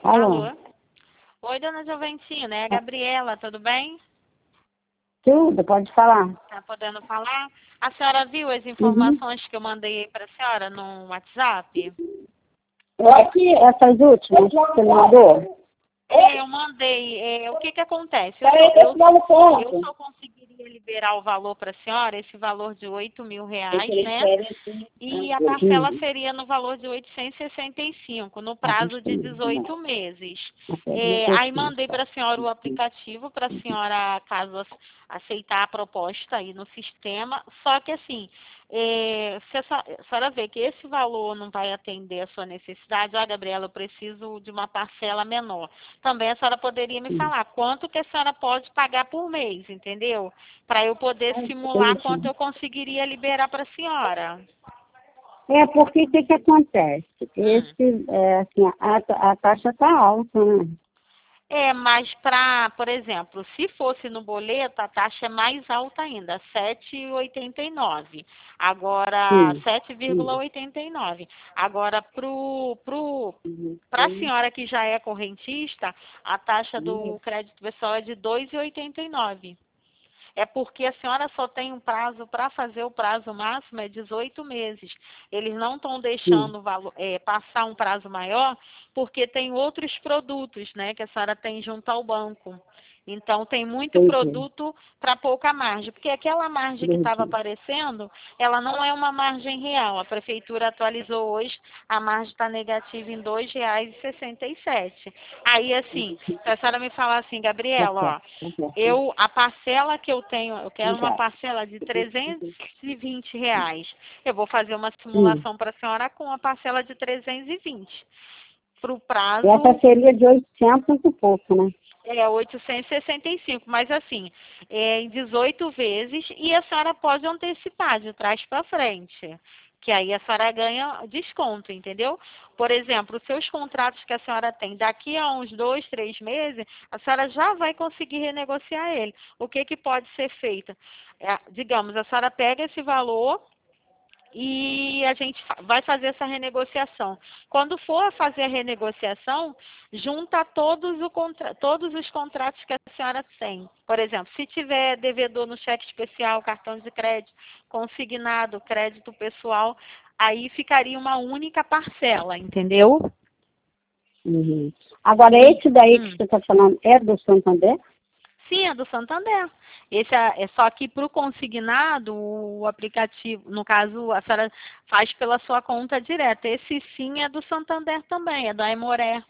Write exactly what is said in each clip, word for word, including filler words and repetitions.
Alô? Alô? Oi, dona Joventina, é a Gabriela, tudo bem? Tudo, pode falar. Tá podendo falar? A senhora viu as Uhum. informações que eu mandei para a senhora no WhatsApp? É que essas últimas que você mandou? É, eu mandei. É, o que que acontece? Eu Peraí, só, deixa eu eu, dar um eu ponto. só conseguiria liberar o valor para a senhora, esse valor de oito mil reais, Eles né? querem assim. E a parcela Uhum. seria no valor de oitocentos e sessenta e cinco, no Ah, prazo deixa de eu ver. dezoito meses. Até É, aí mandei dezesseis. para a senhora o aplicativo para a senhora, caso ace- aceitar a proposta aí no sistema. Só que assim, é, se a senhora a senhora vê que esse valor não vai atender a sua necessidade, ó, Gabriela, eu preciso de uma parcela menor. Também a senhora poderia me Hum. falar quanto que a senhora pode pagar por mês, entendeu? Para eu poder simular quanto Entendi. eu conseguiria liberar para a senhora. É porque o que, que acontece? Hum. Esse, é, assim, a, a taxa está alta, né? É, mas para, por exemplo, se fosse no boleto, a taxa é mais alta ainda, sete vírgula oitenta e nove. Agora, Sim. sete vírgula Sim. oitenta e nove. Agora, pro, pro, Uhum. para a senhora que já é correntista, a taxa do crédito pessoal é de dois vírgula oitenta e nove. É porque a senhora só tem um prazo para fazer o prazo máximo é dezoito meses. Eles não estão Sim. deixando o valor, é, passar um prazo maior porque tem outros produtos, né, que a senhora tem junto ao banco. Então tem muito Entendi. produto para pouca margem, porque aquela margem que estava Entendi. aparecendo, ela não é uma margem real. A prefeitura atualizou hoje, a margem está negativa em dois reais e sessenta e sete. Aí assim, se a senhora me falar assim, Tá Gabriela, certo. ó, Tá certo. eu, a parcela que eu tenho, eu quero uma Obrigada. parcela de trezentos e vinte reais. Eu vou fazer uma Hum. simulação para a senhora com a parcela de trezentos e vinte. Para o Essa prazo seria de oitocentos e pouco, né? é oitocentos e sessenta e cinco, mas assim, é em dezoito vezes e a senhora pode antecipar de trás para frente. Que aí a senhora ganha desconto, entendeu? Por exemplo, os seus contratos que a senhora tem daqui a uns dois, três meses, a senhora já vai conseguir renegociar ele. O que, que pode ser feito? É, digamos, a senhora pega esse valor e a gente fa- vai fazer essa renegociação. Quando for fazer a renegociação, junta todos, o contra- todos os contratos que a senhora tem. Por exemplo, se tiver devedor no cheque especial, cartão de crédito, consignado, crédito pessoal, aí ficaria uma única parcela, entendeu? Uhum. Agora, E, esse daí que hum. você está falando é do Santander? Sim, é do Santander. Esse é, é só que para o consignado, o aplicativo, no caso, a senhora faz pela sua conta direta. Esse sim é do Santander também, é da Aimoré.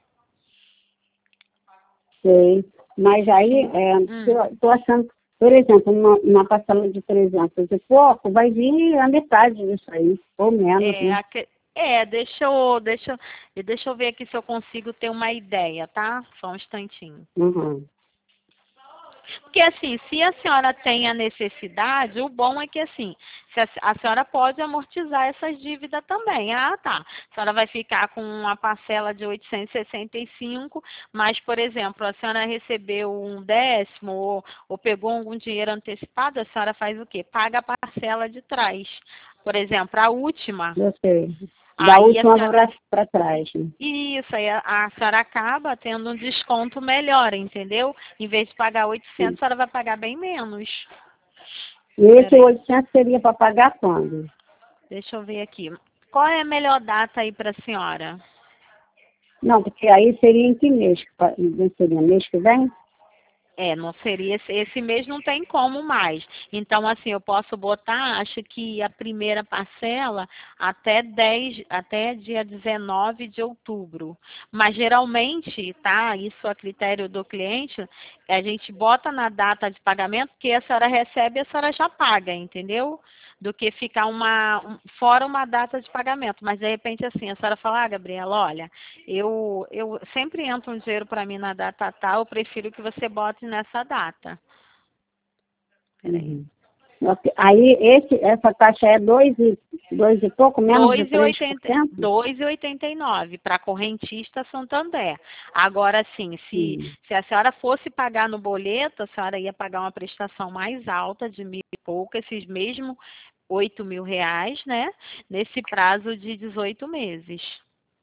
Sei. Mas aí, Sim. é, Hum. estou achando, por exemplo, uma, uma parcela de trezentos e pouco, vai vir a metade disso aí, ou menos, É, né? aque- é, deixa eu, deixa, eu- deixa eu ver aqui se eu consigo ter uma ideia, tá? Só um instantinho. Uhum. Porque assim, se a senhora tem a necessidade, o bom é que assim, se a, a senhora pode amortizar essas dívidas também. Ah, tá. A senhora vai ficar com uma parcela de oitocentos e sessenta e cinco, mas, por exemplo, a senhora recebeu um décimo ou, ou pegou algum dinheiro antecipado, a senhora faz o quê? Paga a parcela de trás. Por exemplo, a última. Eu sei. Da Aí a última senhora para trás, né? isso, aí a, a senhora acaba tendo um desconto melhor, entendeu? Em vez de pagar oitocentos, a senhora vai pagar bem menos. E esse Peraí, oitocentos seria para pagar quando? deixa eu ver aqui. Qual é a melhor data aí para a senhora? Não, porque aí seria em que mês? Que pa- Seria mês que vem? É, não seria esse, esse mês não tem como mais. Então, assim, eu posso botar, acho que a primeira parcela até dez, até dia dezenove de outubro. Mas geralmente, tá? Isso a critério do cliente, a gente bota na data de pagamento, que a senhora recebe, a senhora já paga, entendeu? Do que ficar uma, um- fora uma data de pagamento. Mas de repente, assim, a senhora fala, ah, Gabriela, olha, eu, eu sempre entra um dinheiro para mim na data tal, eu prefiro que você bote nessa data. Peraí. Uhum. Ok. Aí esse, essa taxa é dois e, dois e pouco, menos de três por cento? dois vírgula oitenta e nove para correntista Santander. Agora sim, se, Hum. se a senhora fosse pagar no boleto, a senhora ia pagar uma prestação mais alta de mil e pouco, esses mesmo oito mil reais, né? Nesse prazo de dezoito meses.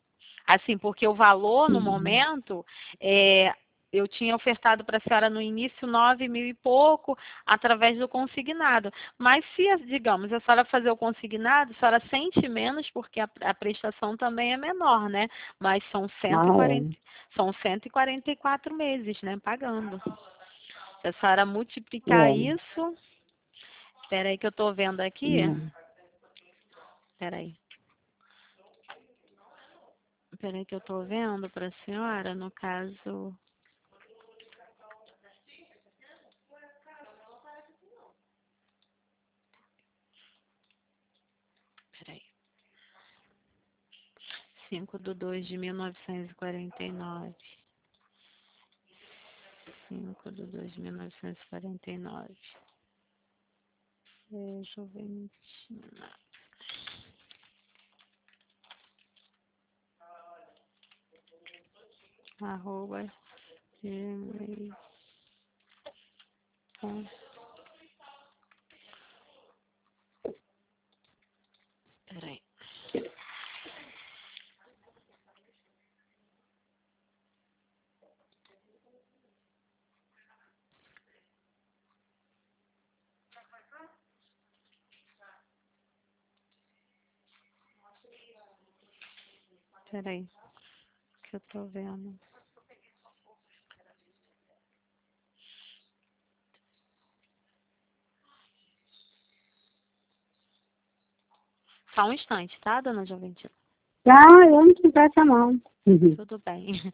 Assim, porque o valor no Uhum. momento, é, eu tinha ofertado para a senhora no início nove mil e pouco através do consignado. Mas se, digamos, a senhora fazer o consignado, a senhora sente menos porque a, a prestação também é menor, né? Mas são cento e Ah, quarenta, é. são cento e quarenta e quatro meses, né? Pagando. Se a senhora multiplicar É. isso, espera aí que eu estou vendo aqui. Hum. Espera aí. Espera aí que eu estou vendo para a senhora, no caso. Espera aí. cinco de dois de mil novecentos e quarenta e nove. cinco de dois de mil novecentos e quarenta e nove. É, Juventina. Arroba gmail ponto com. Peraí. Peraí. Que eu tô vendo. Só um instante, tá, dona Juventina? Ah, eu não tive essa mão. Uhum. Tudo bem.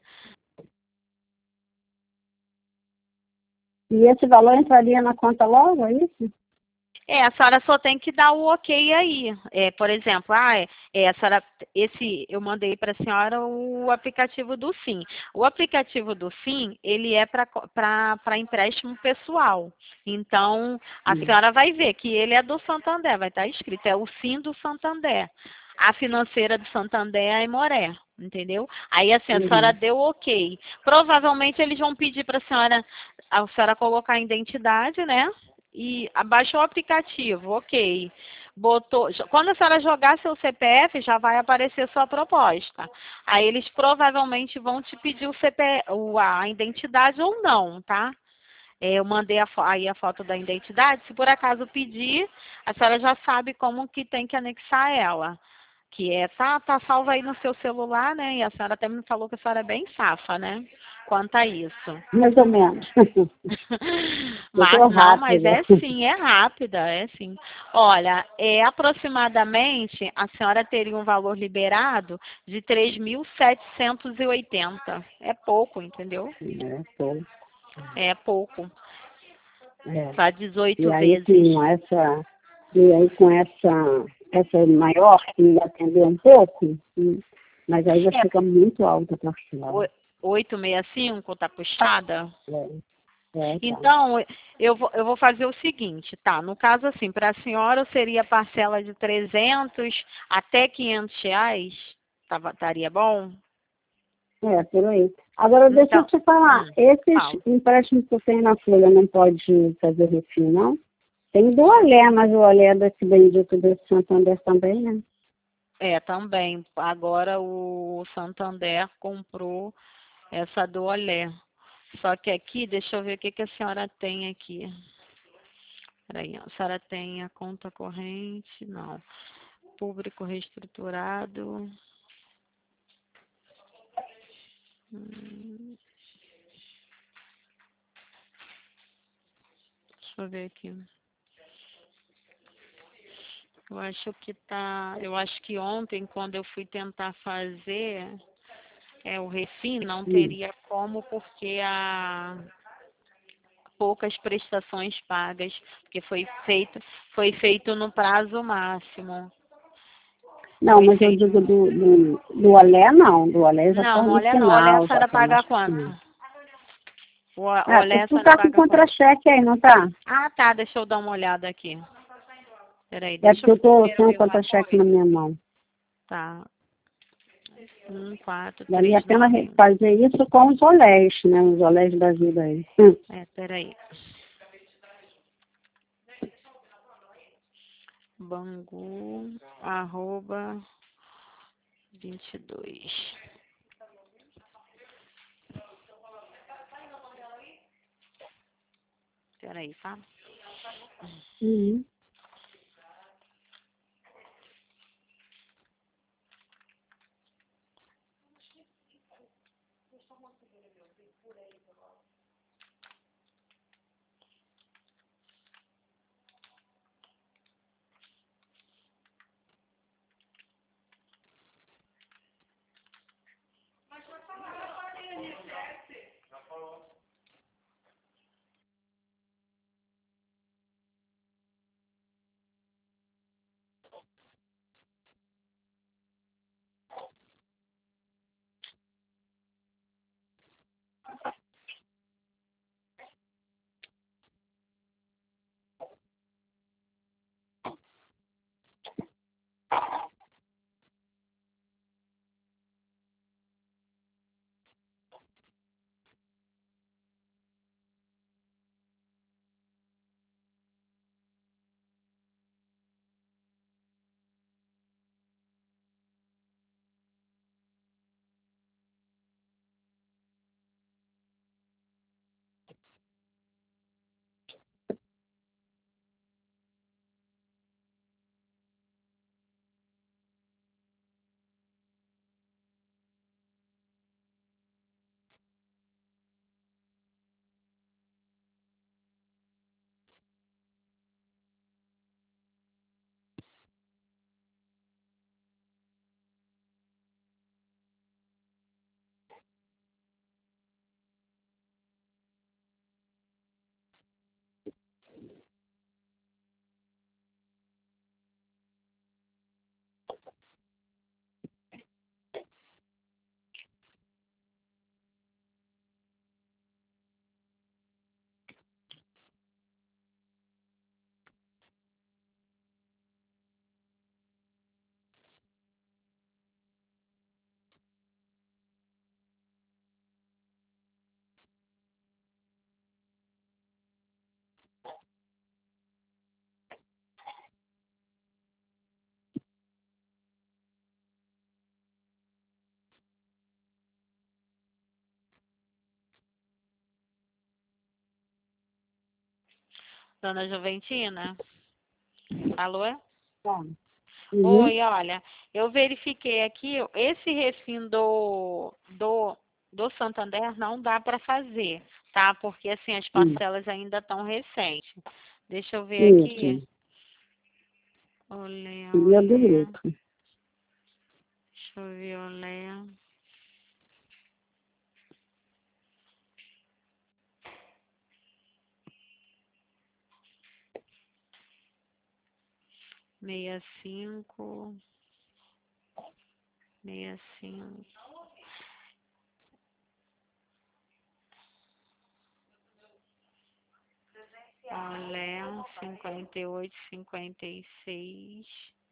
E esse valor entraria na conta logo, é isso? É, a senhora só tem que dar o ok aí. É, por exemplo, ah, é, é, a senhora, esse, eu mandei para a senhora o aplicativo do Sim. O aplicativo do Sim, ele é para empréstimo pessoal. Então, a Hum. senhora vai ver que ele é do Santander, vai estar escrito, é o Sim do Santander. A financeira do Santander é a Imoré, entendeu? Aí, assim, a senhora Uhum. deu ok. Provavelmente eles vão pedir para a senhora, a senhora colocar a identidade, né? E abaixou o aplicativo, ok. Botou, quando a senhora jogar seu C P F, já vai aparecer sua proposta. Aí eles provavelmente vão te pedir o C P F, o- a identidade ou não, tá? É, eu mandei a, fo- aí a foto da identidade. Se por acaso pedir, a senhora já sabe como que tem que anexar ela. Que é, tá, tá salva aí no seu celular, né? E a senhora até me falou que a senhora é bem safa, né? Quanto a isso. Mais ou menos. Eu Mas tô não, mas rápida. é sim, é rápida, é sim. Olha, é, aproximadamente a senhora teria um valor liberado de três mil setecentos e oitenta. É pouco, entendeu? É, tô. É pouco. É. Para E dezoito aí vezes. com essa, e aí com essa, essa maior que me atendeu um pouco, hum, mas aí já É, fica muito alta a parcela. o- oitocentos e sessenta e cinco tá puxada? É, é, tá. Então, eu vou, eu vou fazer o seguinte, tá? No caso, assim, para a senhora seria parcela de trezentos até quinhentos reais? Tava, estaria bom? É, por aí. Agora, deixa eu Então, te falar, hum, esses fala. empréstimos que eu tenho na Folha não pode fazer refil, não? Tem do Olé, mas o Olé é desse bendito desse Santander também, né? É, também. Agora o Santander comprou essa do Olé. Só que aqui, deixa eu ver o que, que a senhora tem aqui. Peraí, a senhora tem a conta corrente? Não. Público reestruturado. Hum, deixa eu ver aqui. Eu acho que tá. Eu acho que ontem, quando eu fui tentar fazer é, o refim, não Hum. teria como, porque há poucas prestações pagas, porque foi feito, foi feito no prazo máximo. Não, Foi mas eu feito. digo do, do, do Olé, não. Do Olé já está Não, no olha não, olha a final, já senhora está mais paga pro quanto? final. O- Ah, Olha tu, a tu senhora tá com paga quanto? contra-cheque aí, não tá? Ah, tá, deixa eu dar uma olhada aqui. Peraí, É deixa porque eu eu tô primeiro sem o ver uma contra-cheque na coisa. minha mão. Tá, um, quatro, Valia a três, pena nove. re- fazer isso com os olés, né? Os olés da vida aí. Hum. É, peraí. Bangu, arroba, vinte e dois. Peraí, tá? Uhum. Dona Juventina? Alô? Tá. Uhum. Oi, olha, eu verifiquei aqui, esse refim do, do, do Santander não dá para fazer, tá? Porque assim, as Hum. parcelas ainda estão recentes. Deixa eu ver aqui. Isso. Olé, Seria do olé. grupo. Deixa eu ver, olé. Meia cinco. Meia cinco. Olé, cinquenta e oito, cinquenta e seis.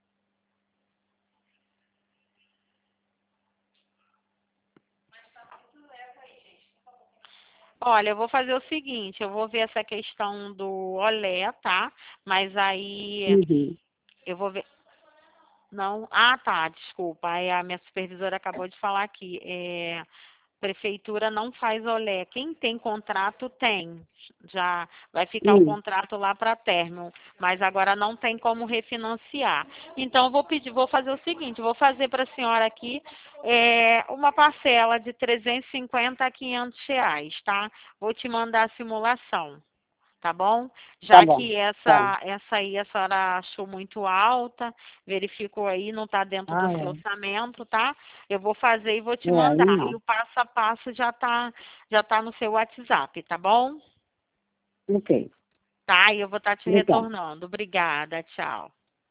Olha, eu vou fazer o seguinte, eu vou ver essa questão do olé, tá? Mas aí Uhum. eu vou ver. Não. Ah, tá, desculpa. Aí a minha supervisora acabou de falar aqui. É, prefeitura não faz olé. Quem tem contrato tem. Já vai ficar o Hum. contrato lá para término, mas agora não tem como refinanciar. Então eu vou pedir, vou fazer o seguinte, vou fazer para a senhora aqui é, uma parcela de trezentos e cinquenta a quinhentos reais, tá? Vou te mandar a simulação. Tá bom? Tá Já bom. que Tá. essa, essa aí a senhora achou muito alta, verificou aí, não está dentro do Ah, seu é. orçamento, tá? Eu vou fazer e vou te É, aí mandar. E não. o passo a passo já está já tá no seu WhatsApp, tá bom? Ok. Tá? E eu vou estar te Obrigada. retornando. Obrigada, tchau.